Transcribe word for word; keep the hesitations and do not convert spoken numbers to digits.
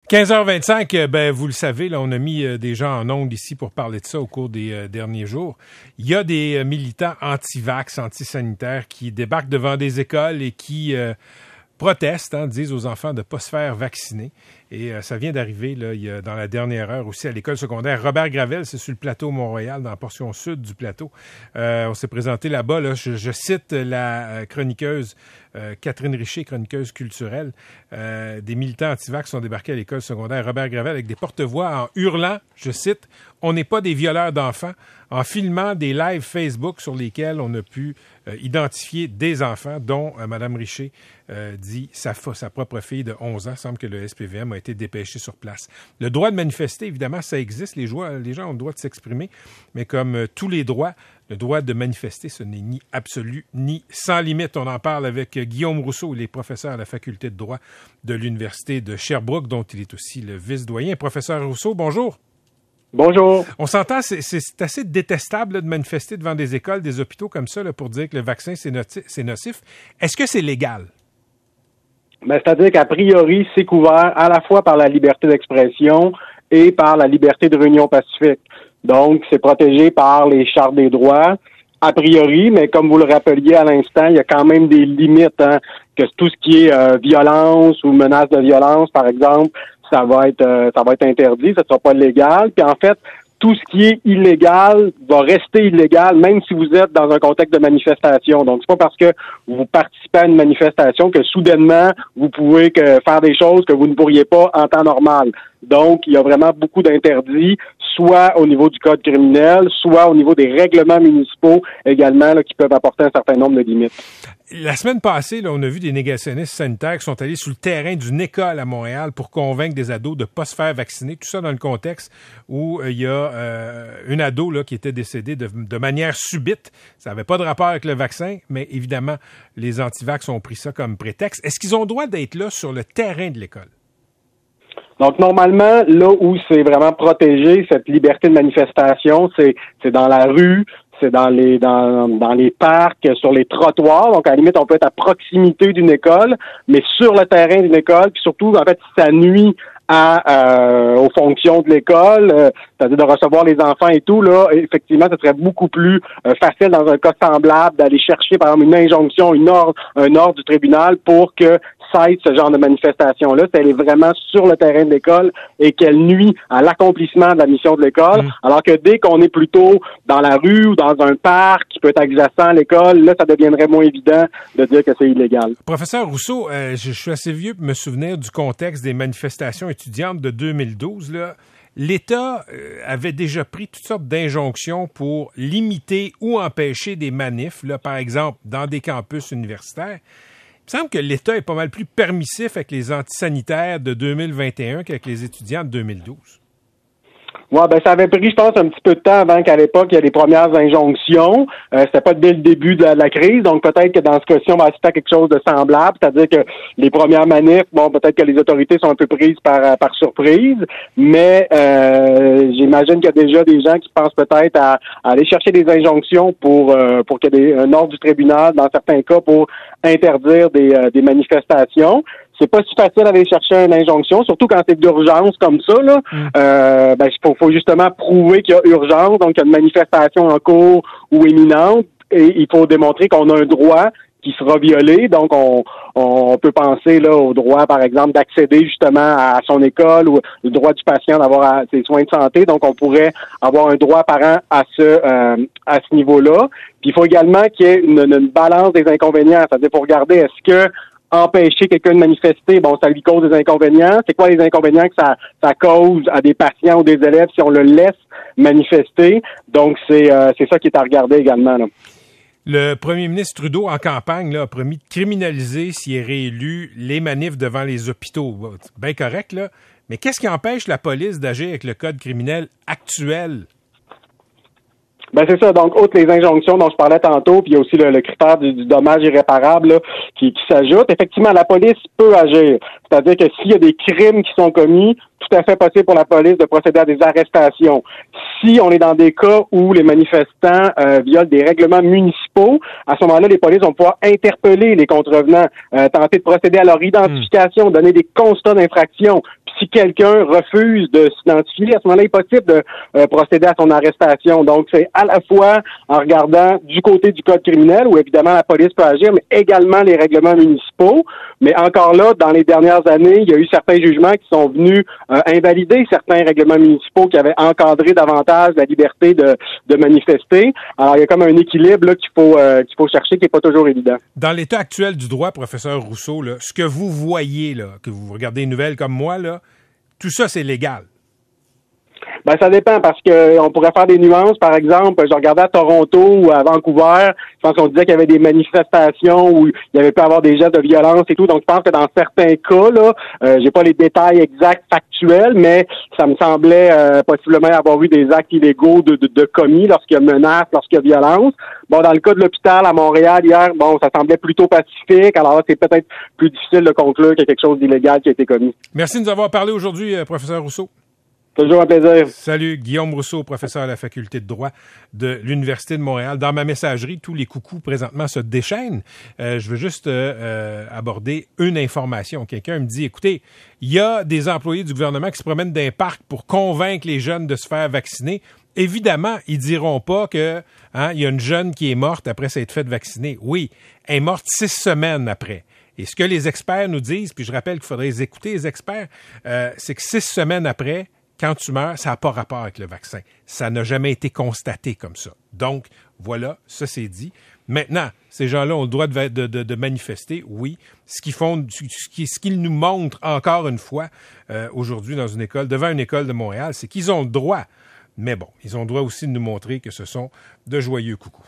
quinze heures vingt-cinq, ben, vous le savez, là, on a mis euh, des gens en ondes ici pour parler de ça au cours des euh, derniers jours. Il y a des euh, militants anti-vax, anti-sanitaires qui débarquent devant des écoles et qui euh, protestent, hein, disent aux enfants de ne pas se faire vacciner. Et euh, ça vient d'arriver là, il y a, dans la dernière heure aussi à l'école secondaire Robert Gravel, c'est sur le plateau Mont-Royal, dans la portion sud du plateau. Euh, on s'est présenté là-bas. Là, je, je cite la chroniqueuse euh, Catherine Richer, chroniqueuse culturelle. Euh, des militants anti-vax sont débarqués à l'école secondaire Robert Gravel avec des porte-voix en hurlant, je cite, « On n'est pas des violeurs d'enfants », en filmant des lives Facebook sur lesquels on a pu euh, identifier des enfants, dont euh, Mme Richer euh, dit sa, sa propre fille de onze ans. Il semble que le S P V M a été dépêché sur place. Le droit de manifester, évidemment, ça existe. Les, joies, les gens ont le droit de s'exprimer, mais comme euh, tous les droits, le droit de manifester, ce n'est ni absolu ni sans limite. On en parle avec euh, Guillaume Rousseau, il est professeur à la faculté de droit de l'Université de Sherbrooke, dont il est aussi le vice-doyen. Professeur Rousseau, bonjour. Bonjour. On s'entend, c'est, c'est, c'est assez détestable là, de manifester devant des écoles, des hôpitaux comme ça là, pour dire que le vaccin, c'est, noti- c'est nocif. Est-ce que c'est légal? Ben, c'est-à-dire qu'a priori, c'est couvert à la fois par la liberté d'expression et par la liberté de réunion pacifique. Donc, c'est protégé par les chartes des droits, a priori, mais comme vous le rappeliez à l'instant, il y a quand même des limites, hein, que tout ce qui est euh, violence ou menace de violence, par exemple, ça va être euh, ça va être interdit, ça ne sera pas légal. Puis en fait, tout ce qui est illégal va rester illégal, même si vous êtes dans un contexte de manifestation. Donc, c'est pas parce que vous participez à une manifestation que soudainement, vous pouvez que faire des choses que vous ne pourriez pas en temps normal. Donc, il y a vraiment beaucoup d'interdits, soit au niveau du code criminel, soit au niveau des règlements municipaux également, là, qui peuvent apporter un certain nombre de limites. La semaine passée, là, on a vu des négationnistes sanitaires qui sont allés sur le terrain d'une école à Montréal pour convaincre des ados de ne pas se faire vacciner. Tout ça dans le contexte où il euh, y a euh, une ado là, qui était décédée de, de manière subite. Ça n'avait pas de rapport avec le vaccin, mais évidemment, les antivax ont pris ça comme prétexte. Est-ce qu'ils ont le droit d'être là sur le terrain de l'école? Donc, normalement, là où c'est vraiment protégé, cette liberté de manifestation, c'est, c'est dans la rue, c'est dans les dans, dans les parcs, sur les trottoirs. Donc, à la limite, on peut être à proximité d'une école, mais sur le terrain d'une école, puis surtout, en fait, ça nuit à euh, aux fonctions de l'école, euh, c'est-à-dire de recevoir les enfants et tout, là, effectivement, ce serait beaucoup plus euh, facile dans un cas semblable d'aller chercher, par exemple, une injonction, une ordre, un ordre du tribunal pour que cesse ce genre de manifestation-là, si elle est vraiment sur le terrain de l'école et qu'elle nuit à l'accomplissement de la mission de l'école, mmh. alors que dès qu'on est plutôt dans la rue ou dans un parc qui peut être adjacent à l'école, là, ça deviendrait moins évident de dire que c'est illégal. Professeur Rousseau, euh, je, je suis assez vieux pour me souvenir du contexte des manifestations étudiantes de deux mille douze, là. L'État euh, avait déjà pris toutes sortes d'injonctions pour limiter ou empêcher des manifs, là, par exemple, dans des campus universitaires. Il me semble que l'État est pas mal plus permissif avec les antisanitaires de deux mille vingt et un qu'avec les étudiants de deux mille douze. Ouais, ben ça avait pris, je pense, un petit peu de temps avant qu'à l'époque, il y ait les premières injonctions. Euh, c'était pas dès le début de la, de la crise, donc peut-être que dans ce cas-ci, on va assister à quelque chose de semblable, c'est-à-dire que les premières manifs, bon, peut-être que les autorités sont un peu prises par par surprise, mais euh, j'imagine qu'il y a déjà des gens qui pensent peut-être à, à aller chercher des injonctions pour euh, pour qu'il y ait des, un ordre du tribunal, dans certains cas, pour interdire des, euh, des manifestations. C'est pas si facile d'aller chercher une injonction, surtout quand c'est d'urgence comme ça, là. Mm. Euh, ben, il faut, faut justement prouver qu'il y a urgence, donc il y a une manifestation en cours ou imminente, et il faut démontrer qu'on a un droit qui sera violé. Donc, on, on peut penser là au droit, par exemple, d'accéder justement à son école ou le droit du patient d'avoir ses soins de santé. Donc, on pourrait avoir un droit apparent à ce euh, à ce niveau-là. Puis, il faut également qu'il y ait une, une balance des inconvénients, c'est-à-dire pour regarder est-ce que empêcher quelqu'un de manifester, bon, ça lui cause des inconvénients. C'est quoi les inconvénients que ça, ça cause à des patients ou des élèves si on le laisse manifester? Donc, c'est, euh, c'est ça qui est à regarder également, là. Le premier ministre Trudeau, en campagne, là, a promis de criminaliser, s'il est réélu, les manifs devant les hôpitaux. Bien correct, là. Mais qu'est-ce qui empêche la police d'agir avec le code criminel actuel? Ben c'est ça. Donc, outre les injonctions dont je parlais tantôt, puis il y a aussi le, le critère du, du dommage irréparable là, qui, qui s'ajoute. Effectivement, la police peut agir. C'est-à-dire que s'il y a des crimes qui sont commis, tout à fait possible pour la police de procéder à des arrestations. Si on est dans des cas où les manifestants euh, violent des règlements municipaux, à ce moment-là, les polices vont pouvoir interpeller les contrevenants, euh, tenter de procéder à leur identification, donner des constats d'infraction. Puis si quelqu'un refuse de s'identifier, à ce moment-là, il est possible de euh, procéder à son arrestation. Donc, c'est à la fois en regardant du côté du code criminel, où évidemment la police peut agir, mais également les règlements municipaux. Mais encore là, dans les dernières années, il y a eu certains jugements qui sont venus euh, invalider certains règlements municipaux qui avaient encadré davantage la liberté de, de manifester. Alors, il y a comme un équilibre là, qu'il faut euh, qu'il faut chercher, qui n'est pas toujours évident. Dans l'état actuel du droit, professeur Rousseau, là, ce que vous voyez, là, que vous regardez les nouvelles comme moi, là, tout ça, c'est légal. Ben, ça dépend parce que on pourrait faire des nuances. Par exemple, je regardais à Toronto ou à Vancouver, je pense qu'on disait qu'il y avait des manifestations où il y avait pu avoir des gestes de violence et tout. Donc, je pense que dans certains cas, là, euh, j'ai pas les détails exacts factuels, mais ça me semblait euh, possiblement avoir eu des actes illégaux de, de, de commis lorsqu'il y a menace, lorsqu'il y a violence. Bon, dans le cas de l'hôpital à Montréal hier, bon, ça semblait plutôt pacifique. Alors là, c'est peut-être plus difficile de conclure qu'il y a quelque chose d'illégal qui a été commis. Merci de nous avoir parlé aujourd'hui, euh, professeur Rousseau. Toujours un plaisir. Salut, Guillaume Rousseau, professeur à la faculté de droit de l'Université de Montréal. Dans ma messagerie, tous les coucous présentement se déchaînent. Euh, je veux juste euh, euh, aborder une information. Quelqu'un me dit, écoutez, il y a des employés du gouvernement qui se promènent dans les parcs pour convaincre les jeunes de se faire vacciner. Évidemment, ils diront pas que hein, il y a une jeune qui est morte après s'être fait vacciner. Oui, elle est morte six semaines après. Et ce que les experts nous disent, puis je rappelle qu'il faudrait écouter les experts, euh, c'est que six semaines après, quand tu meurs, ça n'a pas rapport avec le vaccin. Ça n'a jamais été constaté comme ça. Donc, voilà, ça c'est dit. Maintenant, ces gens-là ont le droit de, de, de, de manifester, oui. Ce qu'ils font, ce qu'ils nous montrent encore une fois euh, aujourd'hui dans une école, devant une école de Montréal, c'est qu'ils ont le droit. Mais bon, ils ont le droit aussi de nous montrer que ce sont de joyeux coucous.